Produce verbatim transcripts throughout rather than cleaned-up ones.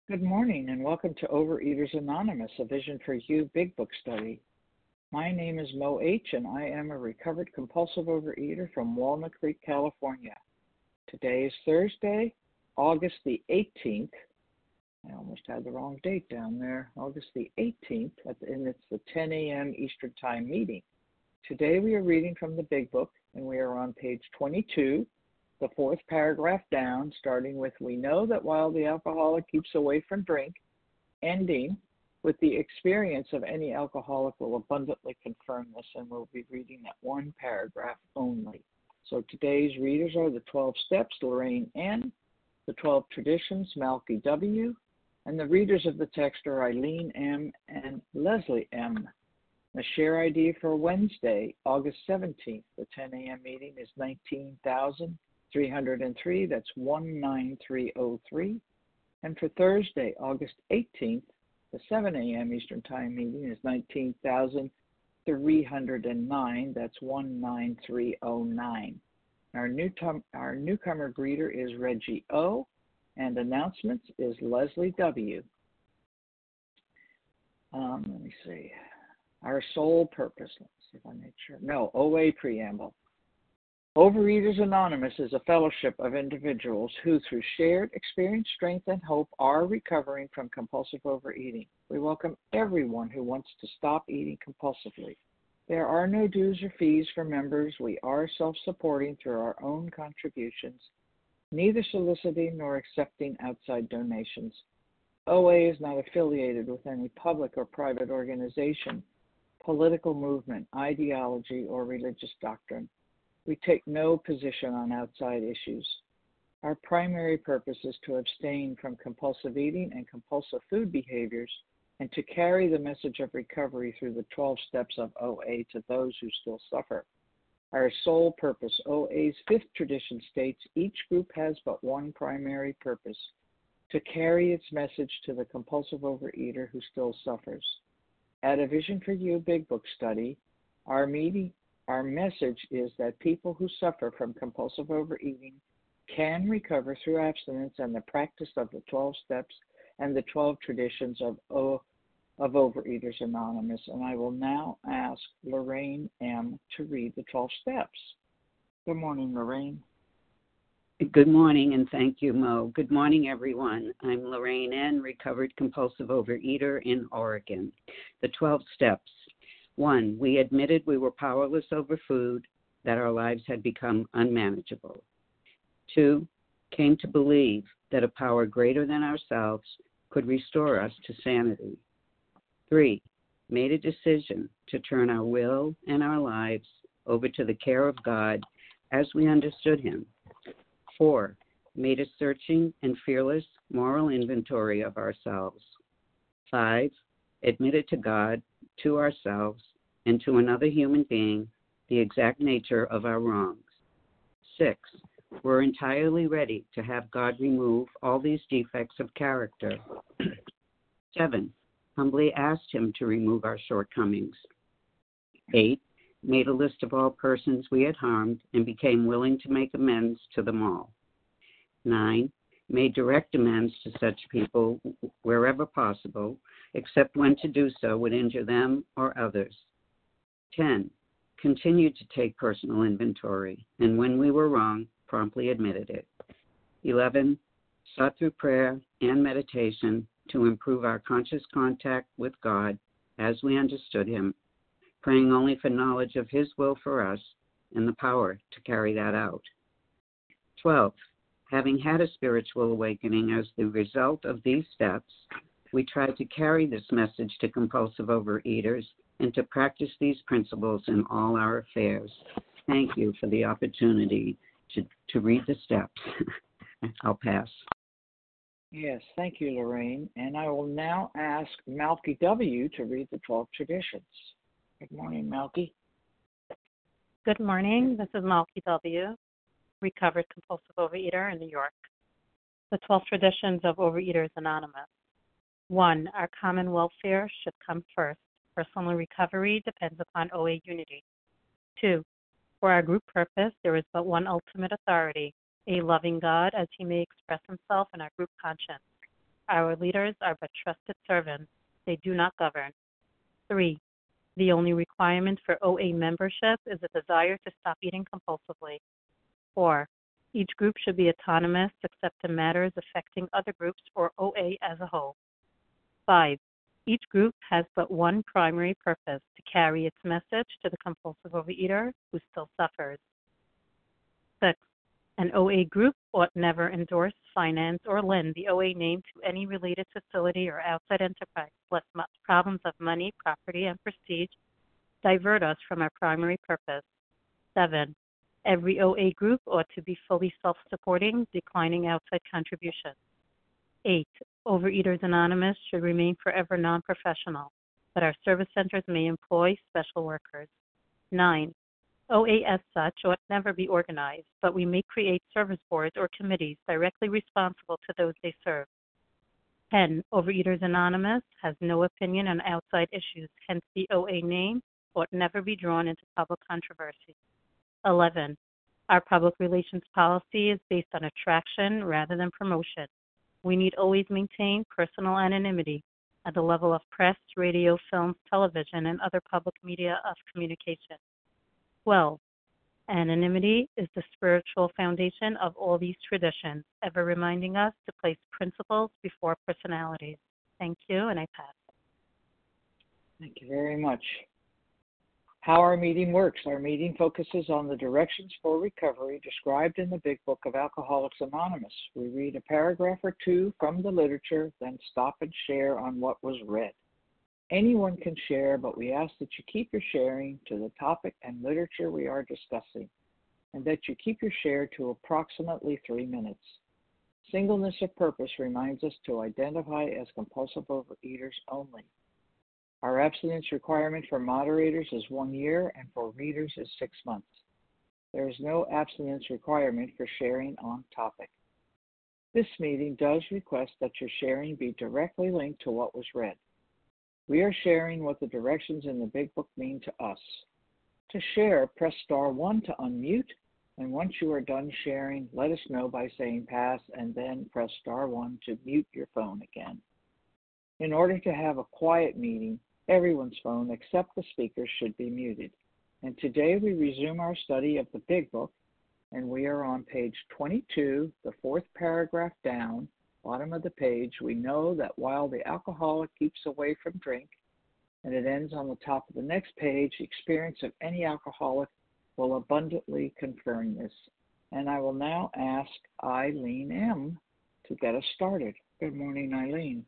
Good morning and welcome to Overeaters Anonymous, a Vision for You Big Book study. My name is Mo H. and I am a recovered compulsive overeater from Walnut Creek, California. Today is Thursday, August the eighteenth. I almost had the wrong date down there. August the eighteenth, and it's the ten a.m. Eastern Time meeting. Today we are reading from the Big Book, and we are on page twenty-two. The fourth paragraph down, starting with, "We know that while the alcoholic keeps away from drink," ending with, "The experience of any alcoholic will abundantly confirm this," and we'll be reading that one paragraph only. So today's readers are the twelve Steps, Lorraine N., the twelve Traditions, Malky W., and the readers of the text are Eileen M. and Leslie M. The share I D for Wednesday, August seventeenth, the ten a.m. meeting is nineteen thousand three hundred three, that's one nine three oh three. And for Thursday, August eighteenth, the seven a.m. Eastern Time meeting is nineteen thousand three hundred nine, that's one nine three oh nine. Our, new tum- our newcomer greeter is Reggie O., and announcements is Leslie W. Um, let me see. Our sole purpose, let's see if I make sure. No, O A preamble. Overeaters Anonymous is a fellowship of individuals who, through shared experience, strength, and hope, are recovering from compulsive overeating. We welcome everyone who wants to stop eating compulsively. There are no dues or fees for members. We are self-supporting through our own contributions, neither soliciting nor accepting outside donations. O A is not affiliated with any public or private organization, political movement, ideology, or religious doctrine. We take no position on outside issues. Our primary purpose is to abstain from compulsive eating and compulsive food behaviors and to carry the message of recovery through the twelve steps of O A to those who still suffer. Our sole purpose, O A's fifth tradition states, each group has but one primary purpose, to carry its message to the compulsive overeater who still suffers. At a Vision for You Big Book study, our meeting Our message is that people who suffer from compulsive overeating can recover through abstinence and the practice of the twelve steps and the twelve traditions of, o- of Overeaters Anonymous. And I will now ask Lorraine M. to read the twelve steps. Good morning, Lorraine. Good morning, and thank you, Mo. Good morning, everyone. I'm Lorraine N., recovered compulsive overeater in Oregon. The twelve steps. One, we admitted we were powerless over food, that our lives had become unmanageable. Two, came to believe that a power greater than ourselves could restore us to sanity. Three, made a decision to turn our will and our lives over to the care of God as we understood Him. Four, made a searching and fearless moral inventory of ourselves. Five, admitted to God, to ourselves, and to another human being the exact nature of our wrongs. Six, we're entirely ready to have God remove all these defects of character. Seven, humbly asked Him to remove our shortcomings. Eight, made a list of all persons we had harmed and became willing to make amends to them all. Nine, made direct amends to such people wherever possible, except when to do so would injure them or others. Ten, continued to take personal inventory, and when we were wrong, promptly admitted it. Eleven, sought through prayer and meditation to improve our conscious contact with God as we understood Him, praying only for knowledge of His will for us and the power to carry that out. Twelve, having had a spiritual awakening as the result of these steps, we tried to carry this message to compulsive overeaters and to practice these principles in all our affairs. Thank you for the opportunity to, to read the steps. I'll pass. Yes, thank you, Lorraine. And I will now ask Malky W. to read the twelve traditions. Good morning, Malky. Good morning. This is Malky W., recovered compulsive overeater in New York. The twelve traditions of Overeaters Anonymous. One, our common welfare should come first. Personal recovery depends upon O A unity. Two, for our group purpose, there is but one ultimate authority, a loving God as He may express Himself in our group conscience. Our leaders are but trusted servants. They do not govern. Three, the only requirement for O A membership is a desire to stop eating compulsively. Four, each group should be autonomous except in matters affecting other groups or O A as a whole. Five, each group has but one primary purpose, to carry its message to the compulsive overeater who still suffers. Six, an O A group ought never endorse, finance, or lend the O A name to any related facility or outside enterprise, lest problems of money, property, and prestige divert us from our primary purpose. Seven, every O A group ought to be fully self-supporting, declining outside contributions. Eight, Overeaters Anonymous should remain forever non-professional, but our service centers may employ special workers. Nine, O A as such ought never be organized, but we may create service boards or committees directly responsible to those they serve. Ten, Overeaters Anonymous has no opinion on outside issues, hence the O A name ought never be drawn into public controversy. Eleven, our public relations policy is based on attraction rather than promotion. We need always maintain personal anonymity at the level of press, radio, films, television, and other public media of communication. Twelve, anonymity is the spiritual foundation of all these traditions, ever reminding us to place principles before personalities. Thank you, and I pass. Thank you very much. How our meeting works. Our meeting focuses on the directions for recovery described in the Big Book of Alcoholics Anonymous. We read a paragraph or two from the literature, then stop and share on what was read. Anyone can share, but we ask that you keep your sharing to the topic and literature we are discussing, and that you keep your share to approximately three minutes. Singleness of purpose reminds us to identify as compulsive overeaters only. Our abstinence requirement for moderators is one year, and for readers is six months. There is no abstinence requirement for sharing on topic. This meeting does request that your sharing be directly linked to what was read. We are sharing what the directions in the Big Book mean to us. To share, press star one to unmute, and once you are done sharing, let us know by saying pass, and then press star one to mute your phone again. In order to have a quiet meeting, everyone's phone except the speaker should be muted. And today we resume our study of the Big Book, and we are on page twenty-two, the fourth paragraph down, bottom of the page. We know that while the alcoholic keeps away from drink, and it ends on the top of the next page, the experience of any alcoholic will abundantly confirm this. And I will now ask Eileen M. to get us started. Good morning, Eileen.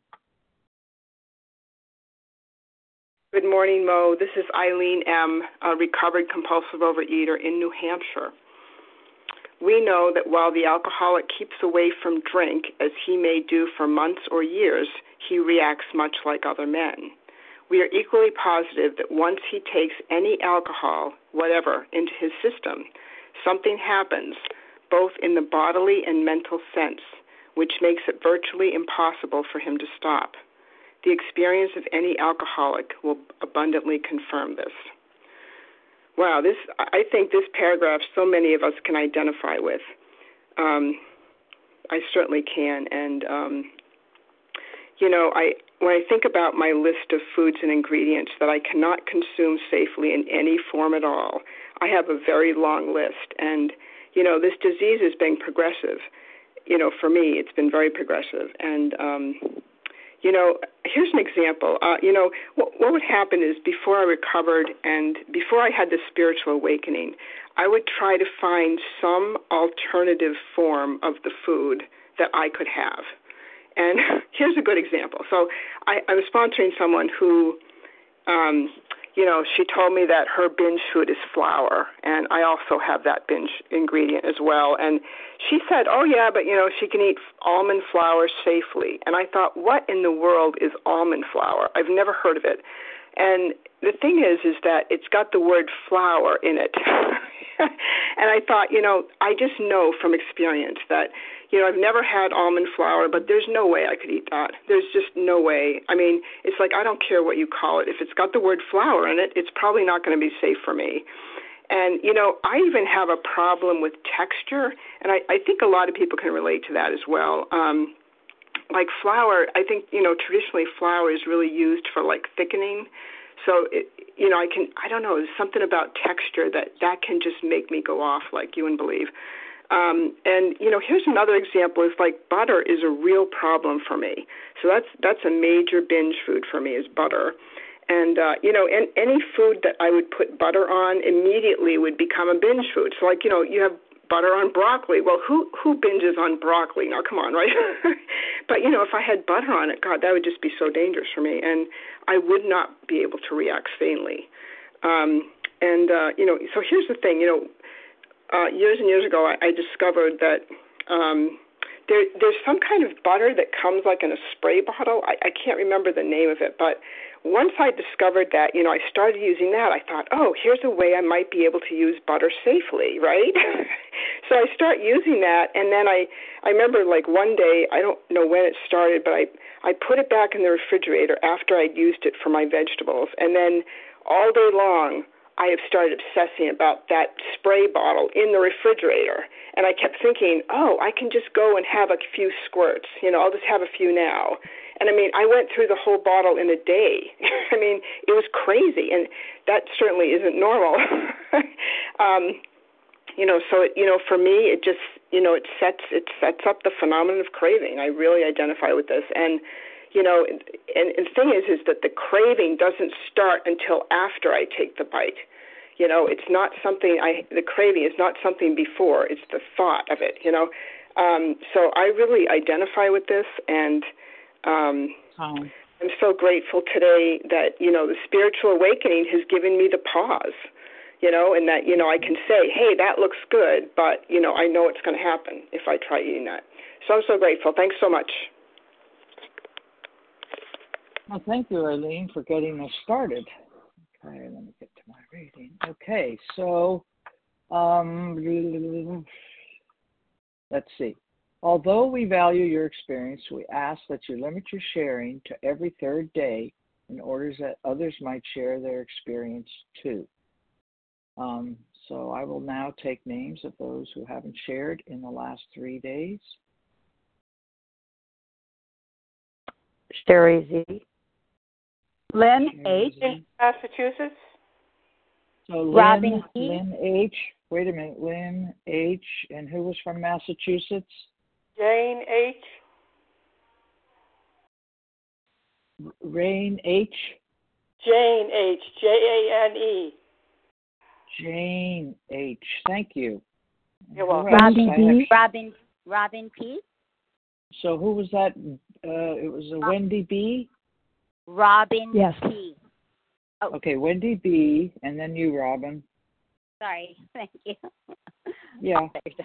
Good morning, Mo. This is Eileen M., a recovered compulsive overeater in New Hampshire. We know that while the alcoholic keeps away from drink, as he may do for months or years, he reacts much like other men. We are equally positive that once he takes any alcohol, whatever, into his system, something happens, both in the bodily and mental sense, which makes it virtually impossible for him to stop. The experience of any alcoholic will abundantly confirm this. Wow, this I think this paragraph so many of us can identify with. Um, I certainly can. And, um, you know, I when I think about my list of foods and ingredients that I cannot consume safely in any form at all, I have a very long list. And, you know, this disease has been progressive. You know, for me, it's been very progressive. And, um You know, here's an example. Uh, you know, what, what would happen is before I recovered and before I had this spiritual awakening, I would try to find some alternative form of the food that I could have. And here's a good example. So I, I was sponsoring someone who, um, you know, she told me that her binge food is flour, and I also have that binge ingredient as well. And she said, oh, yeah, but, you know, she can eat almond flour safely. And I thought, what in the world is almond flour? I've never heard of it. And the thing is, is that it's got the word flour in it. And I thought, you know, I just know from experience that, you know, I've never had almond flour, but there's no way I could eat that. There's just no way. I mean, it's like, I don't care what you call it. If it's got the word flour in it, it's probably not going to be safe for me. And, you know, I even have a problem with texture, and I, I think a lot of people can relate to that as well. Um, like flour, I think, you know, traditionally flour is really used for like thickening. So, it, you know, I can, I don't know, there's something about texture that that can just make me go off like you wouldn't believe. Um, and, you know, here's another example is like butter is a real problem for me. So that's, that's a major binge food for me is butter. And, uh, you know, and any food that I would put butter on immediately would become a binge food. So like, you know, you have butter on broccoli. Well, who who binges on broccoli? Now, come on, right? But, you know, if I had butter on it, God, that would just be so dangerous for me. And I would not be able to react sanely. Um, and, uh, you know, so here's the thing, you know, uh, years and years ago, I, I discovered that um, there, there's some kind of butter that comes like in a spray bottle. I, I can't remember the name of it, but once I discovered that, you know, I started using that, I thought, oh, here's a way I might be able to use butter safely, right? So I start using that, and then I, I remember like one day, I don't know when it started, but I, I put it back in the refrigerator after I'd used it for my vegetables, and then all day long, I have started obsessing about that spray bottle in the refrigerator. And I kept thinking, oh, I can just go and have a few squirts. You know, I'll just have a few now. And I mean, I went through the whole bottle in a day. I mean, it was crazy. And that certainly isn't normal. um, you know, so, it, you know, for me, it just, you know, it sets, it sets up the phenomenon of craving. I really identify with this. And, you know, and, and the thing is, is that the craving doesn't start until after I take the bite. You know, it's not something I, the craving is not something before, it's the thought of it, you know. Um, so I really identify with this, and um, oh. I'm so grateful today that, you know, the spiritual awakening has given me the pause, you know, and that, you know, I can say, hey, that looks good, but, you know, I know it's going to happen if I try eating that. So I'm so grateful. Thanks so much. Well, thank you, Eileen, for getting us started. Okay, let me get to my reading. Okay, so um, let's see. Although we value your experience, we ask that you limit your sharing to every third day in order that others might share their experience too. Um, so I will now take names of those who haven't shared in the last three days. Sherry Z. Lynn Sherry H. Z. in Massachusetts. So Lynn, Robin P. Lynn H. Wait a minute, Lynn H. And who was from Massachusetts? Jane H. Rain H. Jane H. J A N E. Jane H. Thank you. You're welcome. Robin P. Have... Robin Robin P. So who was that? Uh, it was a Wendy B. Robin Yes. P. Oh. Okay, Wendy B. And then you, Robin. Sorry, thank you. Yeah.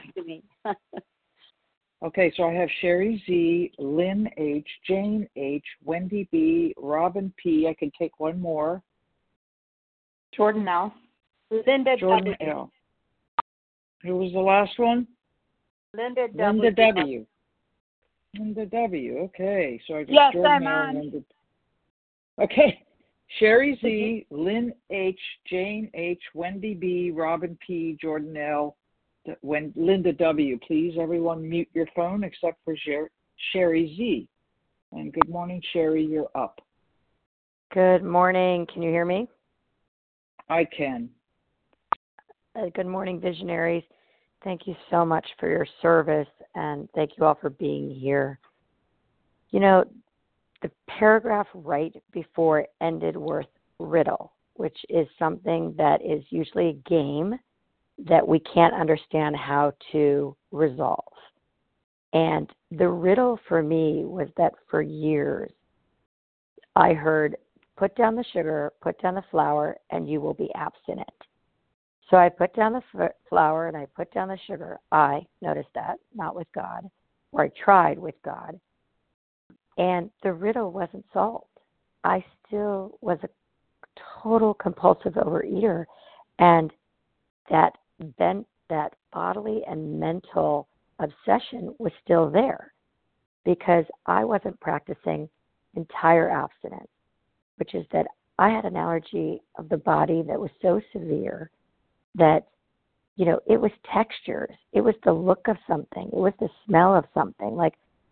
Okay, so I have Sherry Z, Lynn H, Jane H, Wendy B, Robin P. I can take one more. Jordan L. Linda Jordan W. L. Who was the last one? Linda W. Linda W. Linda W. Okay, so I got Yes, Jordan I'm L. on. Linda. Okay, Sherry Z, Lynn H, Jane H, Wendy B, Robin P, Jordan L, when Linda W. Please, everyone, mute your phone except for Sher- Sherry Z. And good morning, Sherry. You're up. Good morning. Can you hear me? I can. Uh, good morning, visionaries. Thank you so much for your service, and thank you all for being here. You know, the paragraph right before it ended with riddle, which is something that is usually a game that we can't understand how to resolve. And the riddle for me was that for years I heard, put down the sugar, put down the flour, and you will be abstinent. So I put down the f- flour and I put down the sugar. I noticed that, not with God, or I tried with God. And the riddle wasn't solved. I still was a total compulsive overeater, and that bent, that bodily and mental obsession was still there because I wasn't practicing entire abstinence, which is that I had an allergy of the body that was so severe that, you know, it was textures. It was the look of something. It was the smell of something. Like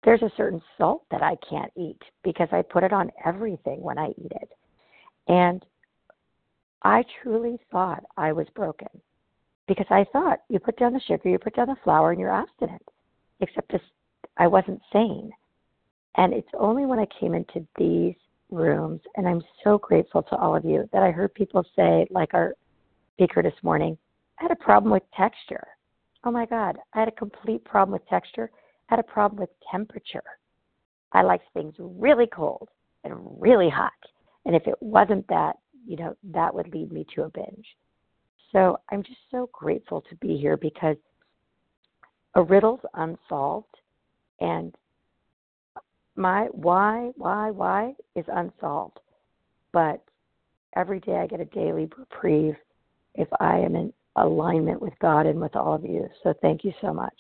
there's a certain salt that I can't eat because I put it on everything when I eat it. And I truly thought I was broken because I thought you put down the sugar, you put down the flour, and you're abstinent, except this, I wasn't sane. And it's only when I came into these rooms, and I'm so grateful to all of you, that I heard people say, like our speaker this morning, I had a problem with texture. Oh my God, I had a complete problem with texture. I had a problem with temperature. I liked things really cold and really hot. And if it wasn't that, you know, that would lead me to a binge. So I'm just so grateful to be here because a riddle's unsolved, and my why, why, why is unsolved. But every day I get a daily reprieve if I am in alignment with God and with all of you. So thank you so much.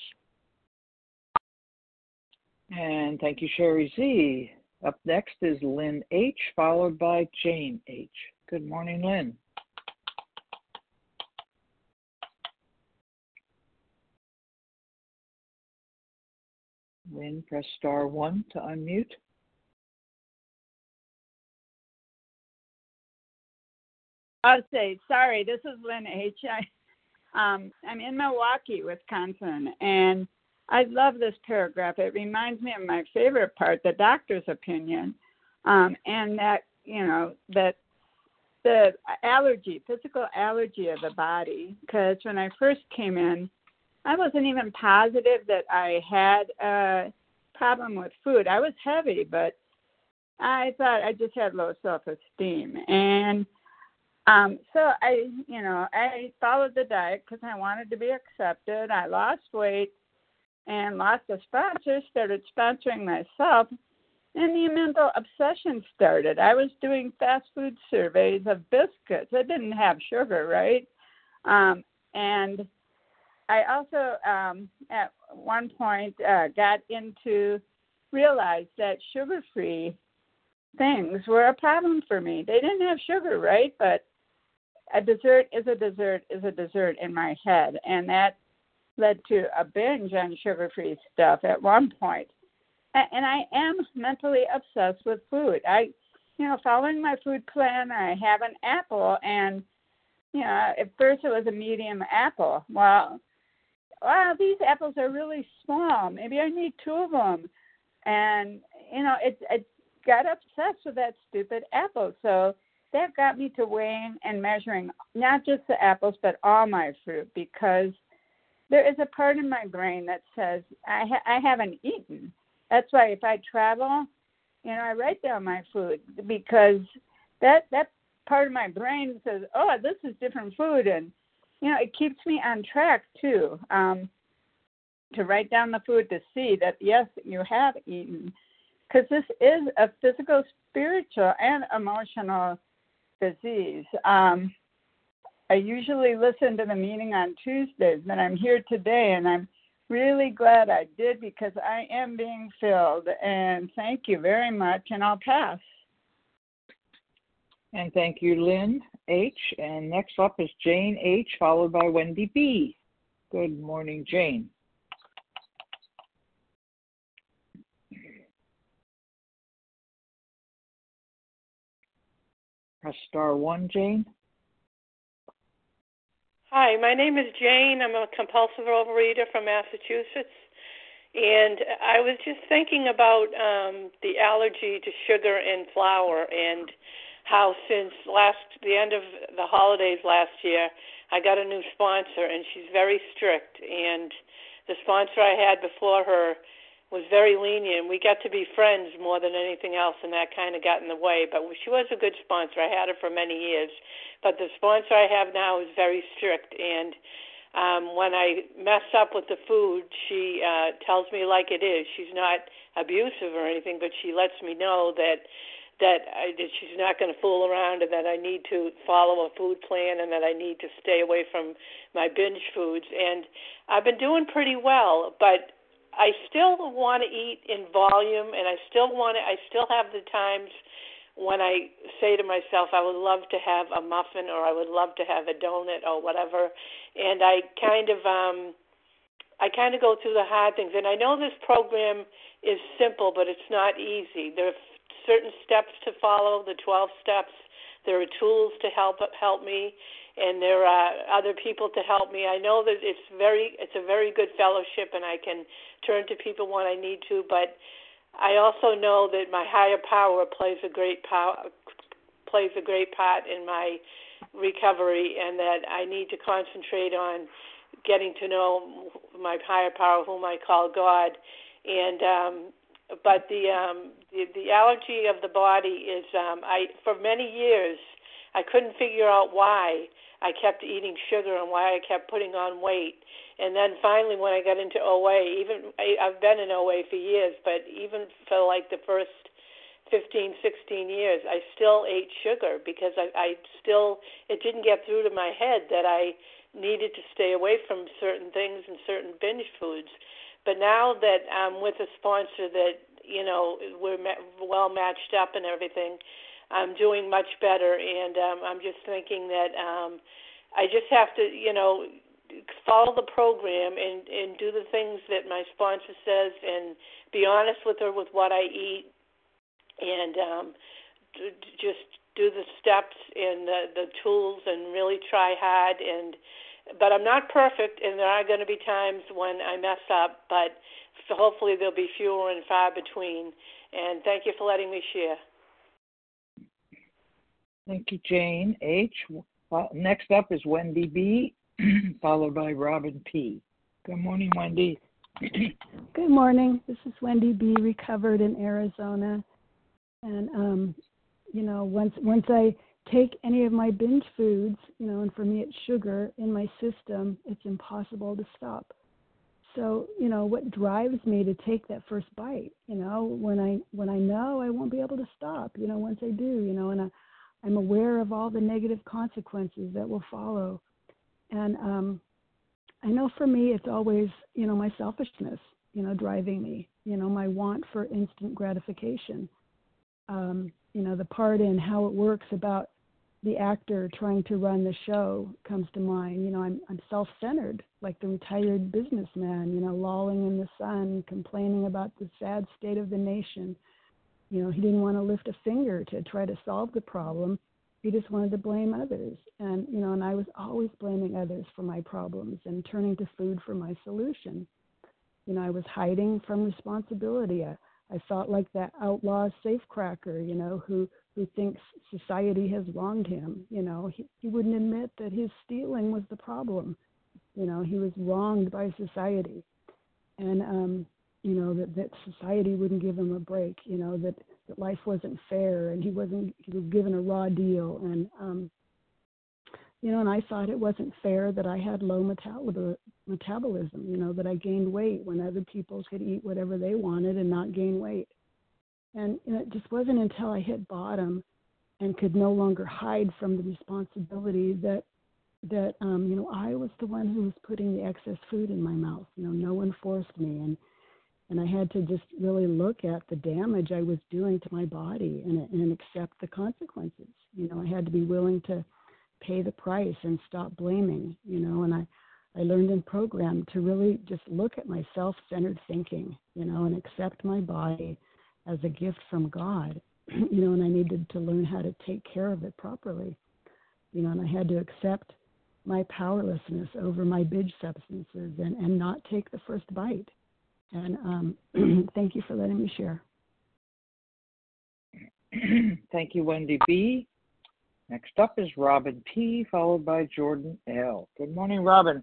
And thank you, Sherry Z. Up next is Lynn H., followed by Jane H. Good morning, Lynn. Lynn, press star one to unmute. I'll say, sorry, this is Lynn H. I, um, I'm in Milwaukee, Wisconsin, and I love this paragraph. It reminds me of my favorite part, the doctor's opinion, um, and that, you know, that the allergy, physical allergy of the body, because when I first came in, I wasn't even positive that I had a problem with food. I was heavy, but I thought I just had low self-esteem. And um, so I, you know, I followed the diet because I wanted to be accepted. I lost weight and lost a sponsor, started sponsoring myself, and the mental obsession started. I was doing fast food surveys of biscuits. It didn't have sugar, right? Um, and I also, um, at one point, uh, got into, realized that sugar-free things were a problem for me. They didn't have sugar, right? But a dessert is a dessert is a dessert in my head. And that led to a binge on sugar-free stuff at one point. And I am mentally obsessed with food. I, you know, following my food plan, I have an apple, and, you know, at first it was a medium apple. Well, wow, these apples are really small. Maybe I need two of them. And, you know, it, it got obsessed with that stupid apple. So that got me to weighing and measuring not just the apples, but all my fruit, because there is a part in my brain that says I, ha- I haven't eaten. That's why if I travel, you know, I write down my food, because that that part of my brain says, oh, this is different food. And, you know, it keeps me on track, too, um, to write down the food to see that, yes, you have eaten. Because this is a physical, spiritual, and emotional disease. Um, I usually listen to the meeting on Tuesdays, but I'm here today, and I'm really glad I did, because I am being filled. And thank you very much, and I'll pass. And thank you, Lynn H. And next up is Jane H., followed by Wendy B. Good morning, Jane. Press star one, Jane. Hi, my name is Jane. I'm a compulsive overeater from Massachusetts. And I was just thinking about um, the allergy to sugar and flour, and how since last the end of the holidays last year, I got a new sponsor, and she's very strict. And the sponsor I had before her was very lenient. We got to be friends more than anything else, and that kind of got in the way. But she was a good sponsor. I had her for many years. But the sponsor I have now is very strict, and um, when I mess up with the food, she uh, tells me like it is. She's not abusive or anything, but she lets me know that that, I, that she's not going to fool around, and that I need to follow a food plan, and that I need to stay away from my binge foods. And I've been doing pretty well, but I still want to eat in volume, and I still want to, I still have the times when I say to myself, I would love to have a muffin, or I would love to have a donut or whatever. And I kind of, um, I kind of go through the hard things. And I know this program is simple, but it's not easy. There are certain steps to follow, the twelve steps. There are tools to help help me, and there are other people to help me. I know that it's very it's a very good fellowship, and I can turn to people when I need to. But I also know that my higher power plays a great power plays a great part in my recovery, and that I need to concentrate on getting to know my higher power, whom I call God. And um, but the, um, the the allergy of the body is um, I for many years I couldn't figure out why I kept eating sugar and why I kept putting on weight. And then finally, when I got into O A, even I, I've been in O A for years, but even for like the first fifteen, sixteen years, I still ate sugar because I, I still it didn't get through to my head that I needed to stay away from certain things and certain binge foods. But now that I'm with a sponsor that, you know, we're ma- well matched up and everything, I'm doing much better. And um, I'm just thinking that um, I just have to, you know, follow the program and, and do the things that my sponsor says and be honest with her with what I eat and um, d- just do the steps and the, the tools and really try hard. And But I'm not perfect, and there are going to be times when I mess up, but hopefully there'll be fewer and far between. And thank you for letting me share. Thank you, Jane H. Well, next up is Wendy B., followed by Robin P. Good morning, Wendy. Good morning. This is Wendy B., recovered in Arizona. And, um, you know, once once I take any of my binge foods, you know, and for me it's sugar in my system, it's impossible to stop. So, you know, what drives me to take that first bite, you know, when I when I know I won't be able to stop, you know, once I do, you know, and I, I'm aware of all the negative consequences that will follow. And um, I know for me it's always, you know, my selfishness, you know, driving me, you know, my want for instant gratification. Um, you know, the part in How It Works about the actor trying to run the show comes to mind. You know, I'm I'm self-centered, like the retired businessman, you know, lolling in the sun, complaining about the sad state of the nation. You know, he didn't want to lift a finger to try to solve the problem. He just wanted to blame others. And, you know, and I was always blaming others for my problems and turning to food for my solution. You know, I was hiding from responsibility. I, I felt like that outlaw safecracker, you know, who who thinks society has wronged him. You know, he, he wouldn't admit that his stealing was the problem. You know, he was wronged by society. And, um, you know, that, that society wouldn't give him a break, you know, that, that life wasn't fair and he wasn't, he was given a raw deal. And, um, you know, and I thought it wasn't fair that I had low metabol- metabolism, you know, that I gained weight when other people could eat whatever they wanted and not gain weight. And you know, it just wasn't until I hit bottom and could no longer hide from the responsibility that, that um, you know, I was the one who was putting the excess food in my mouth. You know, no one forced me. And, and I had to just really look at the damage I was doing to my body and, and accept the consequences. You know, I had to be willing to pay the price and stop blaming, you know, and I, I learned in program to really just look at my self-centered thinking, you know, and accept my body as a gift from God, you know, and I needed to learn how to take care of it properly, you know, and I had to accept my powerlessness over my binge substances and, and not take the first bite. And um, thank you for letting me share. Thank you, Wendy B. Next up is Robin P., followed by Jordan L. Good morning, Robin.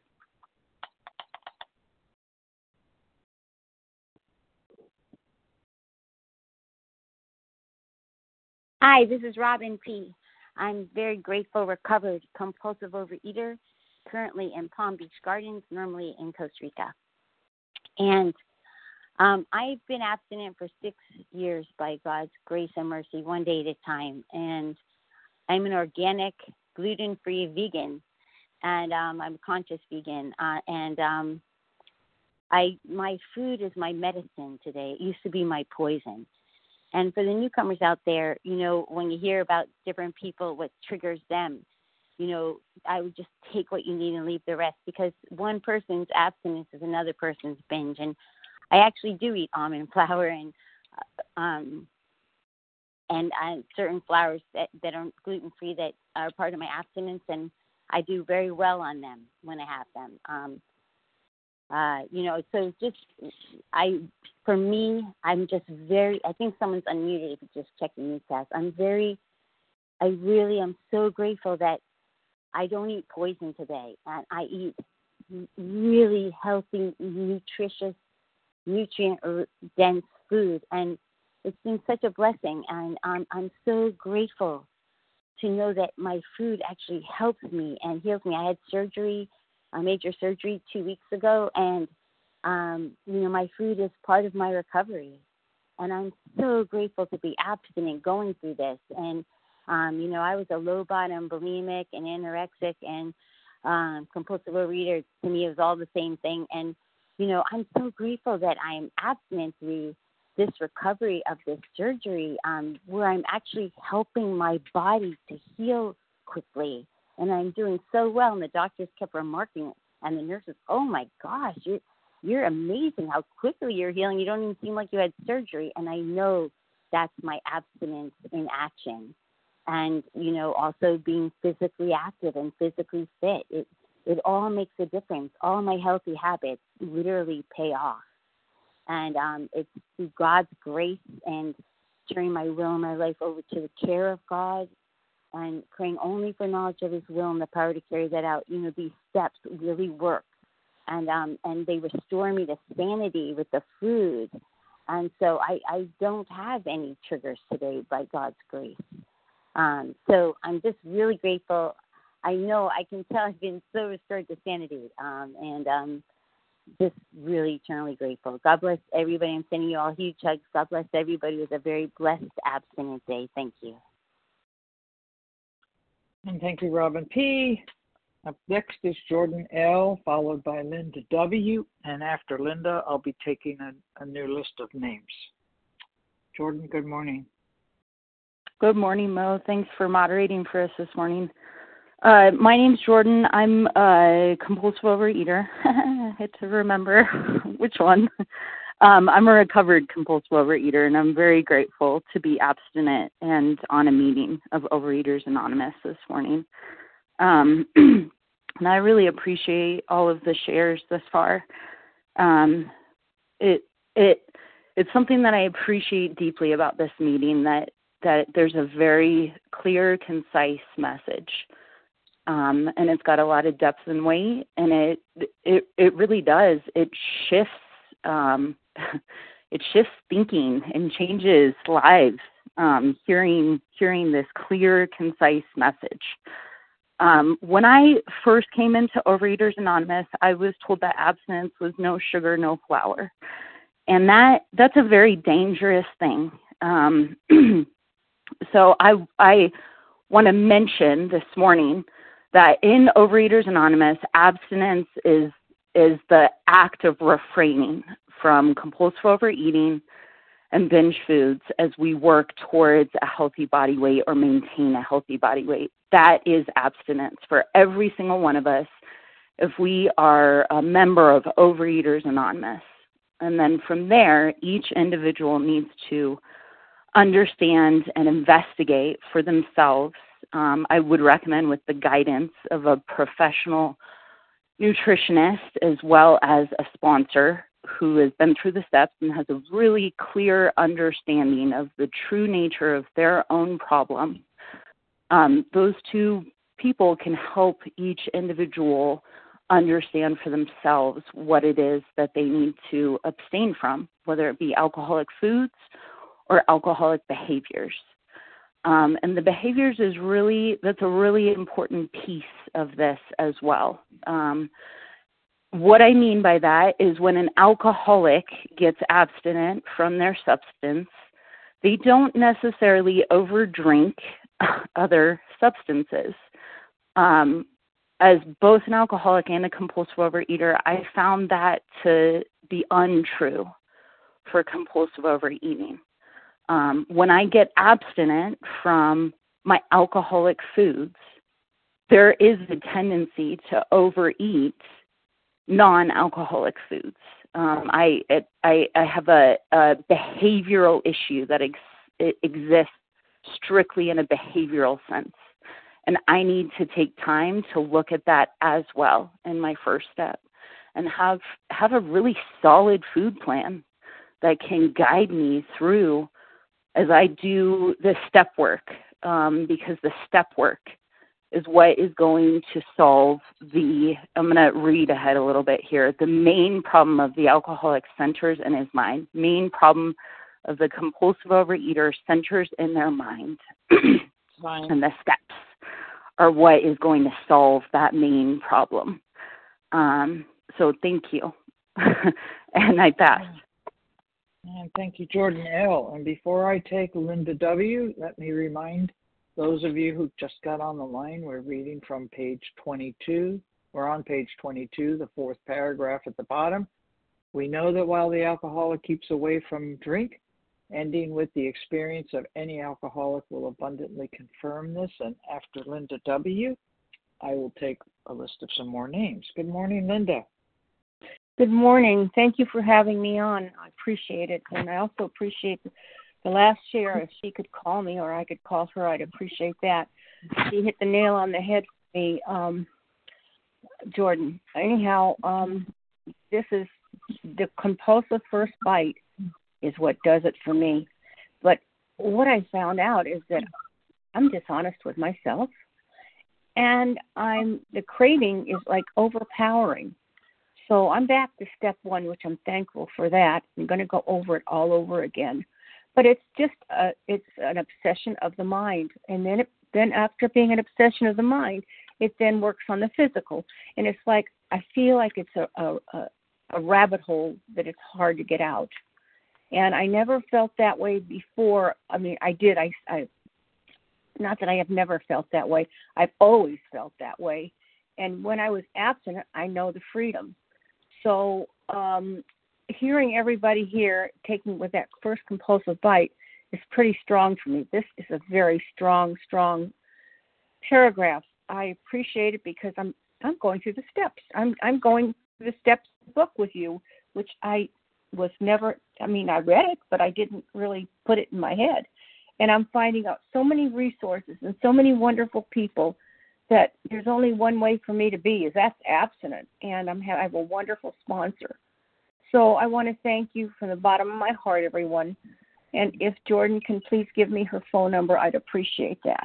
Hi, this is Robin P. I'm very grateful, recovered, compulsive overeater, currently in Palm Beach Gardens, normally in Costa Rica. And um, I've been abstinent for six years by God's grace and mercy, one day at a time. And I'm an organic, gluten-free vegan, and um, I'm a conscious vegan. Uh, and um, I my food is my medicine today. It used to be my poison. And for the newcomers out there, you know, when you hear about different people, what triggers them, you know, I would just take what you need and leave the rest, because one person's abstinence is another person's binge. And I actually do eat almond flour and um, and uh, certain flours that, that are gluten-free that are part of my abstinence, and I do very well on them when I have them. Um, uh, you know, so just, I, for me, I'm just very, I think someone's unmuted if you just check the mute test. I'm very, I really am so grateful that I don't eat poison today, and I eat really healthy, nutritious, nutrient-dense food, and it's been such a blessing, and um, I'm so grateful to know that my food actually helps me and heals me. I had surgery, a major surgery two weeks ago, and, um, you know, my food is part of my recovery, and I'm so grateful to be abstinent going through this. And, um, you know, I was a low-bottom bulimic and anorexic and um, compulsive overeater. To me, it was all the same thing, and, you know, I'm so grateful that I'm abstinent through this recovery of this surgery, um, where I'm actually helping my body to heal quickly. And I'm doing so well. And the doctors kept remarking, and the nurses, oh, my gosh, you're, you're amazing how quickly you're healing. You don't even seem like you had surgery. And I know that's my abstinence in action. And, you know, also being physically active and physically fit. It, it all makes a difference. All my healthy habits literally pay off. And um, it's through God's grace and turning my will and my life over to the care of God and praying only for knowledge of His will and the power to carry that out. You know, these steps really work. And um, and they restore me to sanity with the food. And so I, I don't have any triggers today by God's grace. Um, so I'm just really grateful. I know I can tell I've been so restored to sanity. Um, and um just really eternally grateful. God bless everybody. I'm sending you all huge hugs. God bless everybody with a very blessed abstinent day. Thank you. And thank you, Robin P. Up next is Jordan L., followed by Linda W. And after Linda, I'll be taking a, a new list of names. Jordan, good morning. Good morning, Mo. Thanks for moderating for us this morning. Uh, my name's Jordan. I'm a compulsive overeater. I had to remember which one. Um, I'm a recovered compulsive overeater, and I'm very grateful to be abstinent and on a meeting of Overeaters Anonymous this morning. Um, and I really appreciate all of the shares thus far. Um, it it it's something that I appreciate deeply about this meeting, that that there's a very clear, concise message. Um, and it's got a lot of depth and weight, and it it it really does. It shifts um, it shifts thinking and changes lives. Um, hearing hearing this clear, concise message. Um, when I first came into Overeaters Anonymous, I was told that abstinence was no sugar, no flour, and that that's a very dangerous thing. Um, so I I want to mention this morning that in Overeaters Anonymous, abstinence is is the act of refraining from compulsive overeating and binge foods as we work towards a healthy body weight or maintain a healthy body weight. That is abstinence for every single one of us if we are a member of Overeaters Anonymous. And then from there, each individual needs to understand and investigate for themselves. Um, I would recommend with the guidance of a professional nutritionist as well as a sponsor who has been through the steps and has a really clear understanding of the true nature of their own problem. Um, those two people can help each individual understand for themselves what it is that they need to abstain from, whether it be alcoholic foods or alcoholic behaviors. Um, and the behaviors is really, that's a really important piece of this as well. Um, what I mean by that is when an alcoholic gets abstinent from their substance, they don't necessarily overdrink other substances. Um, as both an alcoholic and a compulsive overeater, I found that to be untrue for compulsive overeating. Um, when I get abstinent from my alcoholic foods, there is a tendency to overeat non-alcoholic foods. Um, I, it, I I have a, a behavioral issue that ex, it exists strictly in a behavioral sense, and I need to take time to look at that as well in my first step, and have have a really solid food plan that can guide me through as I do the step work, um, because the step work is what is going to solve the, I'm going to read ahead a little bit here, the main problem of the alcoholic centers in his mind. Main problem of the compulsive overeater centers in their mind. And the steps are what is going to solve that main problem. Um, so thank you. And I pass. And thank you, Jordan L. And before I take Linda W., let me remind those of you who just got on the line, we're reading from page twenty-two. We're on page twenty-two, the fourth paragraph at the bottom. We know that while the alcoholic keeps away from drink, ending with the experience of any alcoholic will abundantly confirm this. And after Linda W., I will take a list of some more names. Good morning, Linda. Good morning. Thank you for having me on. I appreciate it. And I also appreciate the last share. If she could call me or I could call her, I'd appreciate that. She hit the nail on the head for me, um, Jordan. Anyhow, um, this is the compulsive first bite is what does it for me. But what I found out is that I'm dishonest with myself, and I'm the craving is like overpowering. So I'm back to step one, which I'm thankful for that. I'm going to go over it all over again. But it's just a, it's an obsession of the mind. And then it, then after being an obsession of the mind, it then works on the physical. And it's like, I feel like it's a, a, a rabbit hole that it's hard to get out. And I never felt that way before. I mean, I did. I, I not that I have never felt that way. I've always felt that way. And when I was abstinent, I know the freedom. So um, hearing everybody here taking with that first compulsive bite is pretty strong for me. This is a very strong, strong paragraph. I appreciate it because I'm I'm going through the steps. I'm I'm going through the steps book with you, which I was never. I mean, I read it, but I didn't really put it in my head. And I'm finding out so many resources and so many wonderful people that there's only one way for me to be, is that's abstinent. And I'm I have a wonderful sponsor. So I want to thank you from the bottom of my heart, everyone. And if Jordan can please give me her phone number, I'd appreciate that.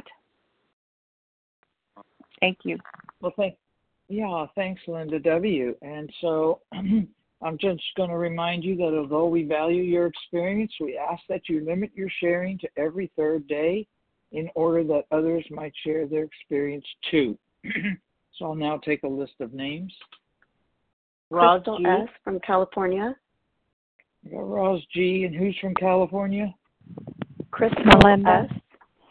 Thank you. Well, thank, yeah, thanks, Linda W. And so I'm just going to remind you that although we value your experience, we ask that you limit your sharing to every third day in order that others might share their experience too. So I'll now take a list of names. Roz Crystal G. S. from California. I got Roz G. And who's from California? Crystal Melinda. S.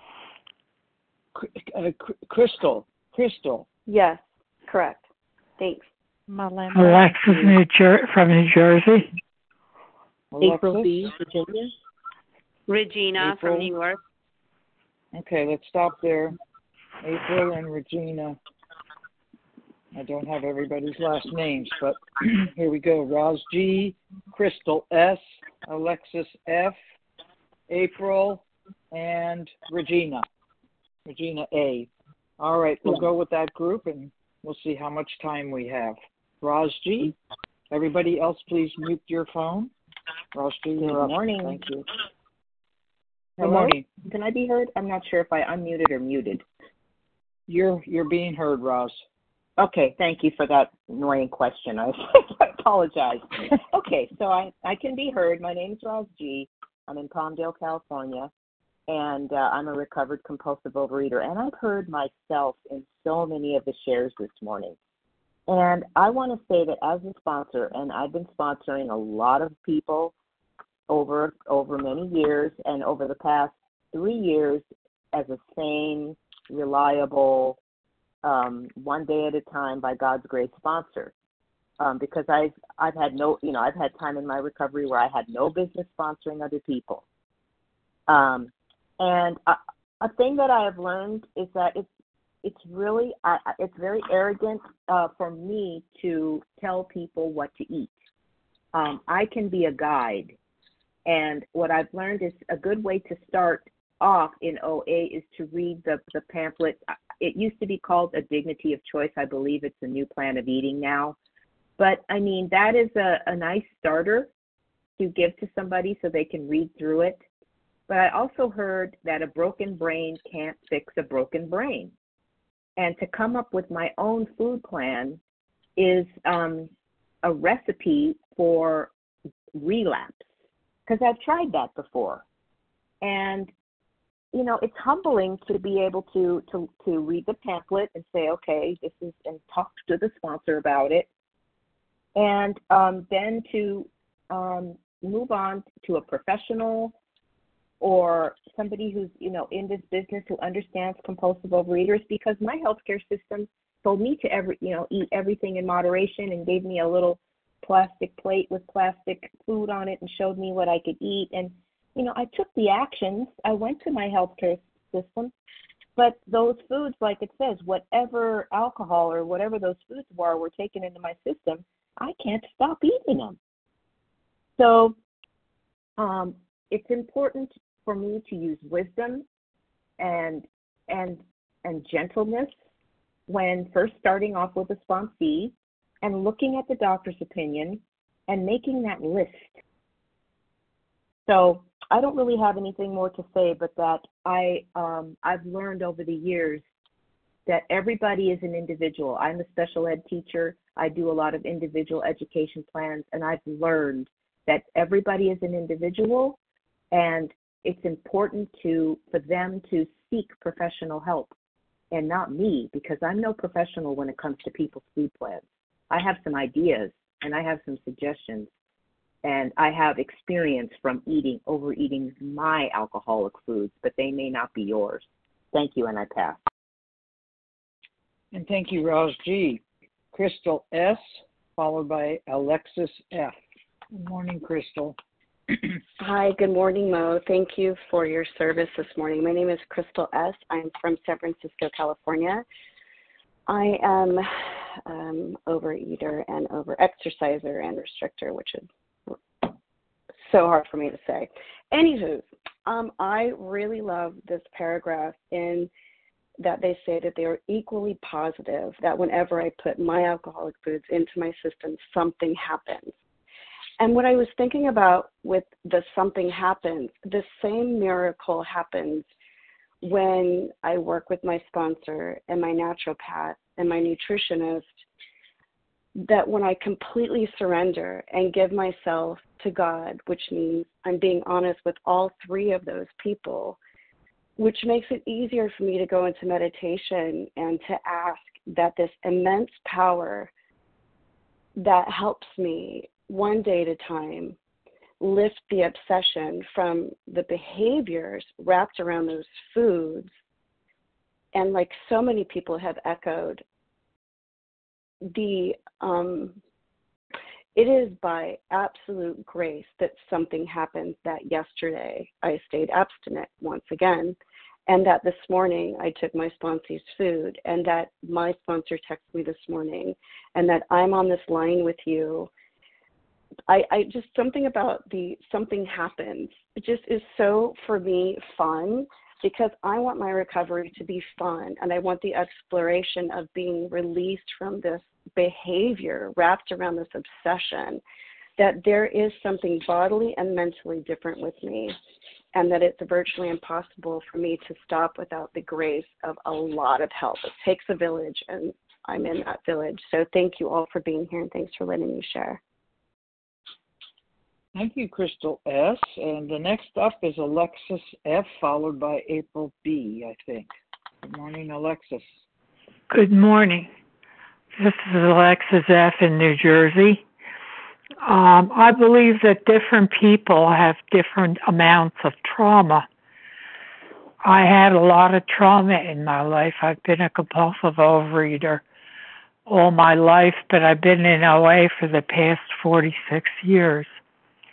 Uh, Crystal. Crystal. Yes, correct. Thanks. Melinda. Alexis New Jer- from New Jersey. April B. Virginia. Regina April. from New York. Okay, let's stop there. April and Regina. I don't have everybody's last names, but here we go. Roz G, Crystal S, Alexis F, April, and Regina. Regina A. All right, we'll go with that group, and we'll see how much time we have. Roz G, everybody else, please mute your phone. Roz G, you're up. Good morning. Thank you. Good morning. Can I be heard? I'm not sure if I unmuted or muted. You're you're being heard, Roz. Okay, thank you for that annoying question. I, I apologize. Okay, so I, I can be heard. My name is Roz G. I'm in Palmdale, California, and uh, I'm a recovered compulsive overeater. And I've heard myself in so many of the shares this morning. And I want to say that as a sponsor, and I've been sponsoring a lot of people over over many years, and over the past three years as a sane, reliable, um, one day at a time by God's grace sponsor. Um, because I've I've had no, you know, I've had time in my recovery where I had no business sponsoring other people. Um, and a, a thing that I have learned is that it's it's really, I, it's very arrogant uh, for me to tell people what to eat. Um, I can be a guide. And what I've learned is a good way to start off in O A is to read the, the pamphlet. It used to be called A Dignity of Choice. I believe it's a new plan of eating now. But, I mean, that is a, a nice starter to give to somebody so they can read through it. But I also heard that a broken brain can't fix a broken brain. And to come up with my own food plan is um, a recipe for relapse, because I've tried that before. And, you know, it's humbling to be able to, to, to read the pamphlet and say, okay, this is, and talk to the sponsor about it. And um, then to um, move on to a professional or somebody who's, you know, in this business who understands compulsive overeaters, because my healthcare system told me to every, you know, eat everything in moderation and gave me a little plastic plate with plastic food on it and showed me what I could eat. And, you know, I took the actions. I went to my healthcare system, but those foods, like it says, whatever alcohol or whatever those foods were, were taken into my system, I can't stop eating them. So um, it's important for me to use wisdom and and and gentleness when first starting off with a sponsee and looking at the doctor's opinion and making that list. So I don't really have anything more to say, but that I um, I've learned over the years that everybody is an individual. I'm a special ed teacher. I do a lot of individual education plans, and I've learned that everybody is an individual, and it's important to for them to seek professional help and not me, because I'm no professional when it comes to people's food plans. I have some ideas and I have some suggestions, and I have experience from eating, overeating my alcoholic foods, but they may not be yours. Thank you, and I pass. And thank you, Roz G. Crystal S., followed by Alexis F. Good morning, Crystal. Hi, good morning, Mo. Thank you for your service this morning. My name is Crystal S. I'm from San Francisco, California. I am um, overeater and over-exerciser and restrictor, which is so hard for me to say. Anywho, um, I really love this paragraph in that they say that they are equally positive that whenever I put my alcoholic foods into my system, something happens. And what I was thinking about with the something happens, the same miracle happens when I work with my sponsor and my naturopath and my nutritionist, that when I completely surrender and give myself to God, which means I'm being honest with all three of those people, which makes it easier for me to go into meditation and to ask that this immense power that helps me one day at a time lift the obsession from the behaviors wrapped around those foods. And like so many people have echoed, the um, it is by absolute grace that something happened, that yesterday I stayed abstinent once again, and that this morning I took my sponsee's food, and that my sponsor texted me this morning, and that I'm on this line with you. I, I just, something about the something happens. It just is so, for me, fun, because I want my recovery to be fun, and I want the exploration of being released from this behavior wrapped around this obsession, that there is something bodily and mentally different with me, and that it's virtually impossible for me to stop without the grace of a lot of help. It takes a village, and I'm in that village. So thank you all for being here, and thanks for letting me share. Thank you, Crystal S. And the next up is Alexis F., followed by April B., I think. Good morning, Alexis. Good morning. This is Alexis F. in New Jersey. Um, I believe that different people have different amounts of trauma. I had a lot of trauma in my life. I've been a compulsive overeater all my life, but I've been in O A for the past forty-six years.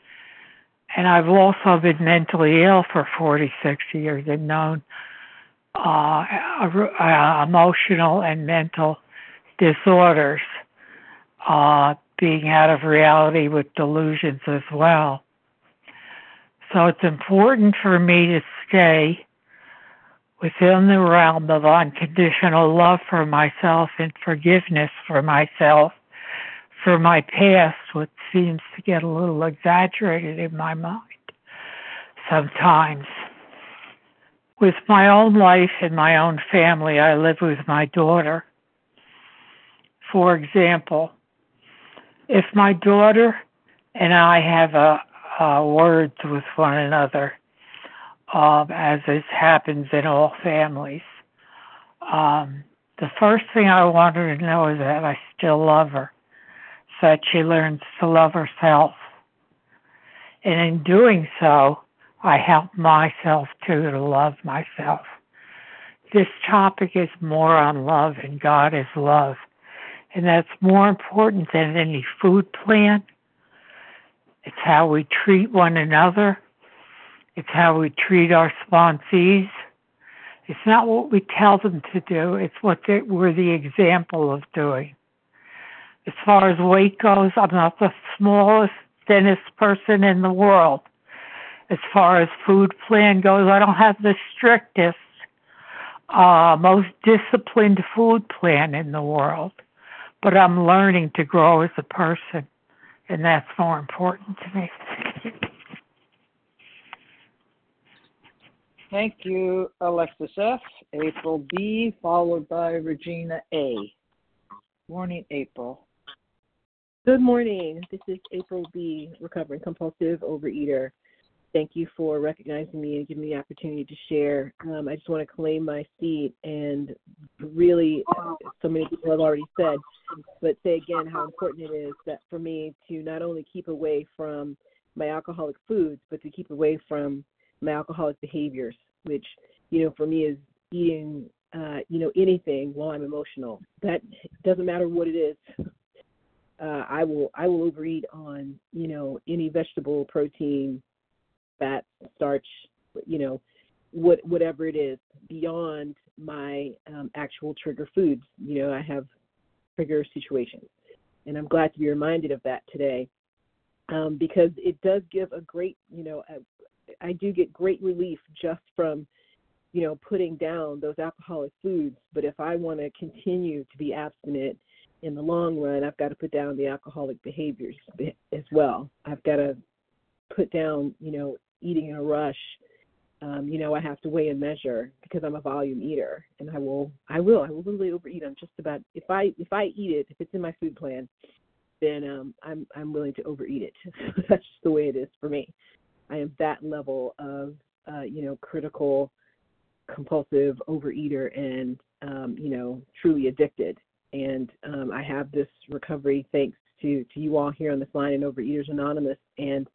And I've also been mentally ill for forty-six years and known uh, uh, emotional and mental disorders, uh, being out of reality with delusions as well. So it's important for me to stay within the realm of unconditional love for myself and forgiveness for myself for my past, which seems to get a little exaggerated in my mind sometimes. With my own life and my own family, I live with my daughter. For example, if my daughter and I have a, a words with one another, um, as this happens in all families, um, the first thing I want her to know is that I still love her, so that she learns to love herself. And in doing so, I help myself too to love myself. This topic is more on love, and God is love. And that's more important than any food plan. It's how we treat one another. It's how we treat our sponsees. It's not what we tell them to do. It's what they, we're the example of doing. As far as weight goes, I'm not the smallest, thinnest person in the world. As far as food plan goes, I don't have the strictest, uh, most disciplined food plan in the world. But I'm learning to grow as a person, and that's more important to me. Thank you, Alexis F. April B., followed by Regina A. Morning, April. Good morning. This is April B., recovering compulsive overeater. Thank you for recognizing me and giving me the opportunity to share. Um, I just want to claim my seat and really, uh, so many people have already said, but say again how important it is that for me to not only keep away from my alcoholic foods, but to keep away from my alcoholic behaviors, which, you know, for me is eating, uh, you know, anything while I'm emotional. That doesn't matter what it is. Uh, I will I will overeat on, you know, any vegetable, protein, fat, starch, you know, what whatever it is beyond my um, actual trigger foods. You know, I have trigger situations, and I'm glad to be reminded of that today um, because it does give a great, you know, a, I do get great relief just from, you know, putting down those alcoholic foods. But if I want to continue to be abstinent in the long run, I've got to put down the alcoholic behaviors as well. I've got to put down, you know, eating in a rush. Um, you know, I have to weigh and measure because I'm a volume eater, and I will, I will, I will literally overeat on just about. If I if I eat it, if it's in my food plan, then um, I'm I'm willing to overeat it. That's just the way it is for me. I am that level of, uh, you know, critical, compulsive overeater, and um, you know, truly addicted. And um, I have this recovery thanks to to you all here on this line and Overeaters Anonymous, and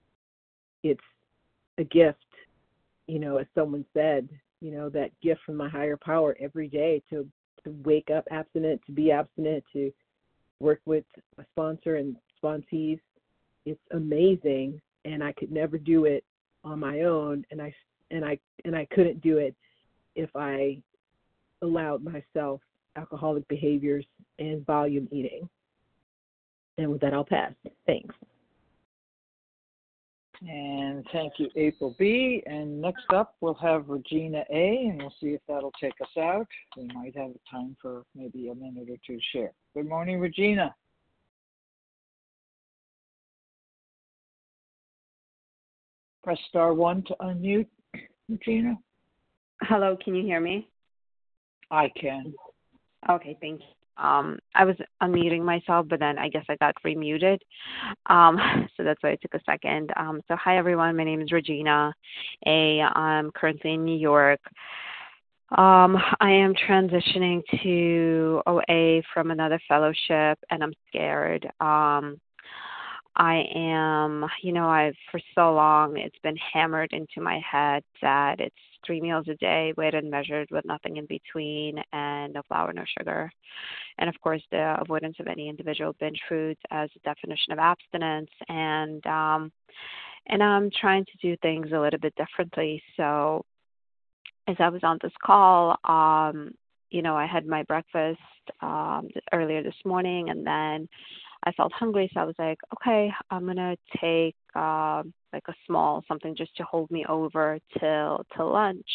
it's a gift, you know, as someone said, you know, that gift from my higher power every day to, to wake up abstinent, to be abstinent, to work with a sponsor and sponsees. It's amazing, and I could never do it on my own, and I and I and I couldn't do it if I allowed myself alcoholic behaviors and volume eating. And with that, I'll pass. Thanks. And thank you, April B. And next up, we'll have Regina A., and we'll see if that'll take us out. We might have time for maybe a minute or two to share. Good morning, Regina. Press star one to unmute, Regina. Hello, can you hear me? I can. Okay, thank you. Um, I was unmuting myself, but then I guess I got remuted. Um, so that's why it took a second. Um, so hi, everyone. My name is Regina A. I'm currently in New York. Um, I am transitioning to O A from another fellowship, and I'm scared. Um, I am, you know, I've for so long, it's been hammered into my head that it's three meals a day, weighed and measured with nothing in between, and no flour, no sugar. And of course, the avoidance of any individual binge foods as a definition of abstinence. And um, and I'm trying to do things a little bit differently. So as I was on this call, um, you know, I had my breakfast um, earlier this morning, and then I felt hungry, so I was like, okay, I'm gonna take uh, like a small something just to hold me over till till lunch.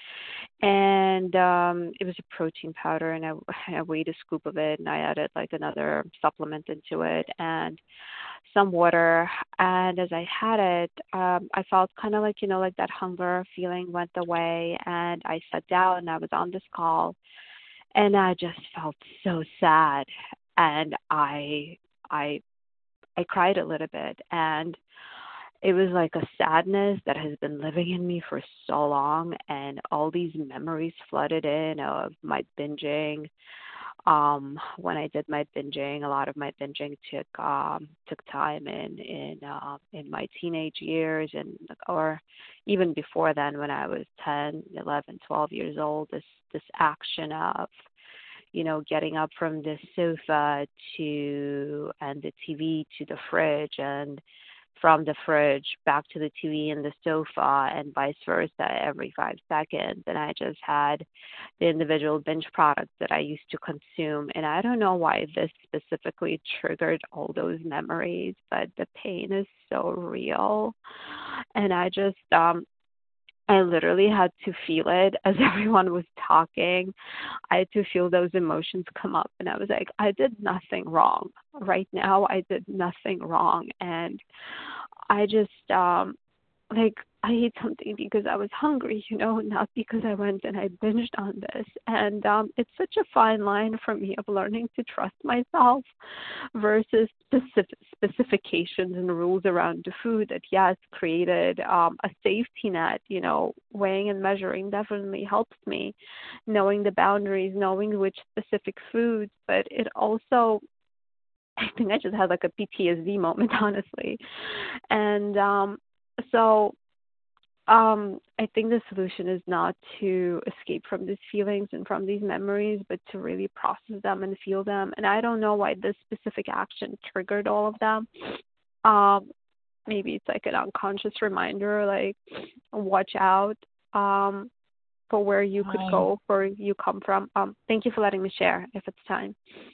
And um, it was a protein powder, and I, I weighed a scoop of it, and I added like another supplement into it, and some water. And as I had it, um, I felt kind of like, you know, like that hunger feeling went away, and I sat down, and I was on this call, and I just felt so sad, and I I I cried a little bit, and it was like a sadness that has been living in me for so long, and all these memories flooded in of my binging. Um, when I did my binging, a lot of my binging took um, took time in in uh, in my teenage years, and or even before then, when I was ten, eleven, twelve years old. This this action of, you know, getting up from the sofa to and the T V to the fridge, and from the fridge back to the T V and the sofa, and vice versa every five seconds. And I just had the individual binge products that I used to consume. And I don't know why this specifically triggered all those memories, but the pain is so real. And I just, um, I literally had to feel it as everyone was talking. I had to feel those emotions come up, and I was like, I did nothing wrong. Right now, I did nothing wrong. And I just, um, like, I ate something because I was hungry, you know, not because I went and I binged on this. And um, it's such a fine line for me of learning to trust myself versus specific specifications and rules around the food that, yes, created um, a safety net. You know, weighing and measuring definitely helps me, knowing the boundaries, knowing which specific foods, but it also, I think I just had like a P T S D moment, honestly. And um, so um, I think the solution is not to escape from these feelings and from these memories, but to really process them and feel them. And I don't know why this specific action triggered all of them. Um, maybe it's like an unconscious reminder, like watch out um, for where you could Hi. go, where you come from. Um, thank you for letting me share, if it's time.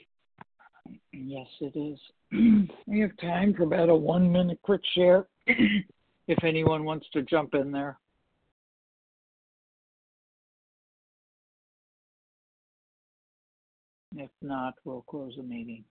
Yes, it is. We have time for about a one-minute quick share, if anyone wants to jump in there. If not, we'll close the meeting.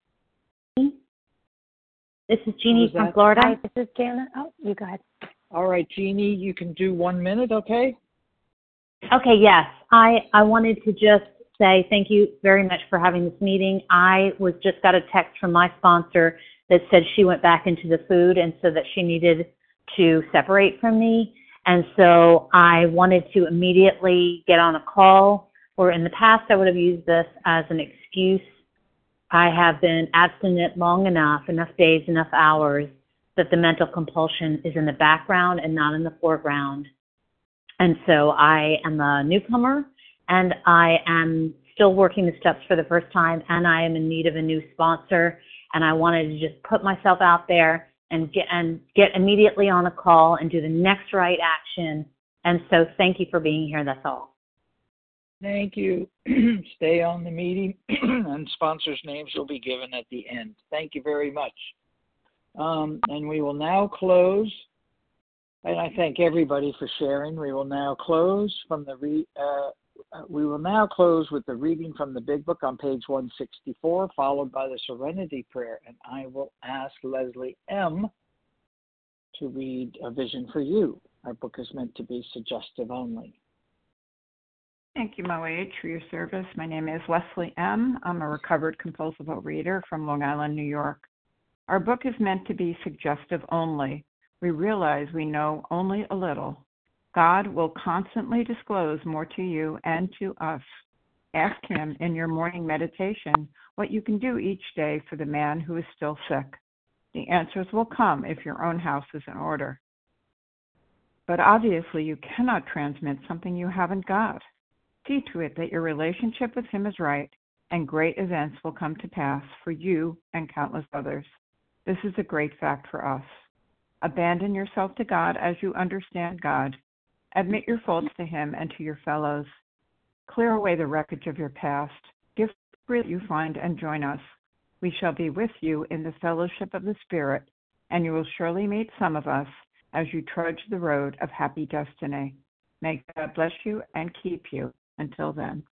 This is Jeannie Who's from that? Florida. Hi, this is Janet. Oh, you go ahead. All right, Jeannie, you can do one minute, okay? Okay, yes. I, I wanted to just say thank you very much for having this meeting. I was just got a text from my sponsor that said she went back into the food and so that she needed to separate from me. And so I wanted to immediately get on a call, or in the past I would have used this as an excuse. I have been abstinent long enough, enough days, enough hours, that the mental compulsion is in the background and not in the foreground. And so I am a newcomer, and I am still working the steps for the first time, and I am in need of a new sponsor. And I wanted to just put myself out there and get and get immediately on a call and do the next right action. And so thank you for being here. That's all. Thank you. Stay on the meeting, and sponsors' names will be given at the end. Thank you very much. Um, and we will now close. And I thank everybody for sharing. We will now close from the re, uh, we will now close with the reading from the Big Book on page one sixty-four, followed by the Serenity Prayer. And I will ask Leslie M. to read A Vision for You. Our book is meant to be suggestive only. Thank you, Mo H, for your service. My name is Leslie M. I'm a recovered compulsive overeater from Long Island, New York. Our book is meant to be suggestive only. We realize we know only a little. God will constantly disclose more to you and to us. Ask Him in your morning meditation what you can do each day for the man who is still sick. The answers will come if your own house is in order. But obviously you cannot transmit something you haven't got. See to it that your relationship with Him is right, and great events will come to pass for you and countless others. This is a great fact for us. Abandon yourself to God as you understand God. Admit your faults to him and to your fellows. Clear away the wreckage of your past. Give freely you find and join us. We shall be with you in the fellowship of the Spirit, and you will surely meet some of us as you trudge the road of happy destiny. May God bless you and keep you until then.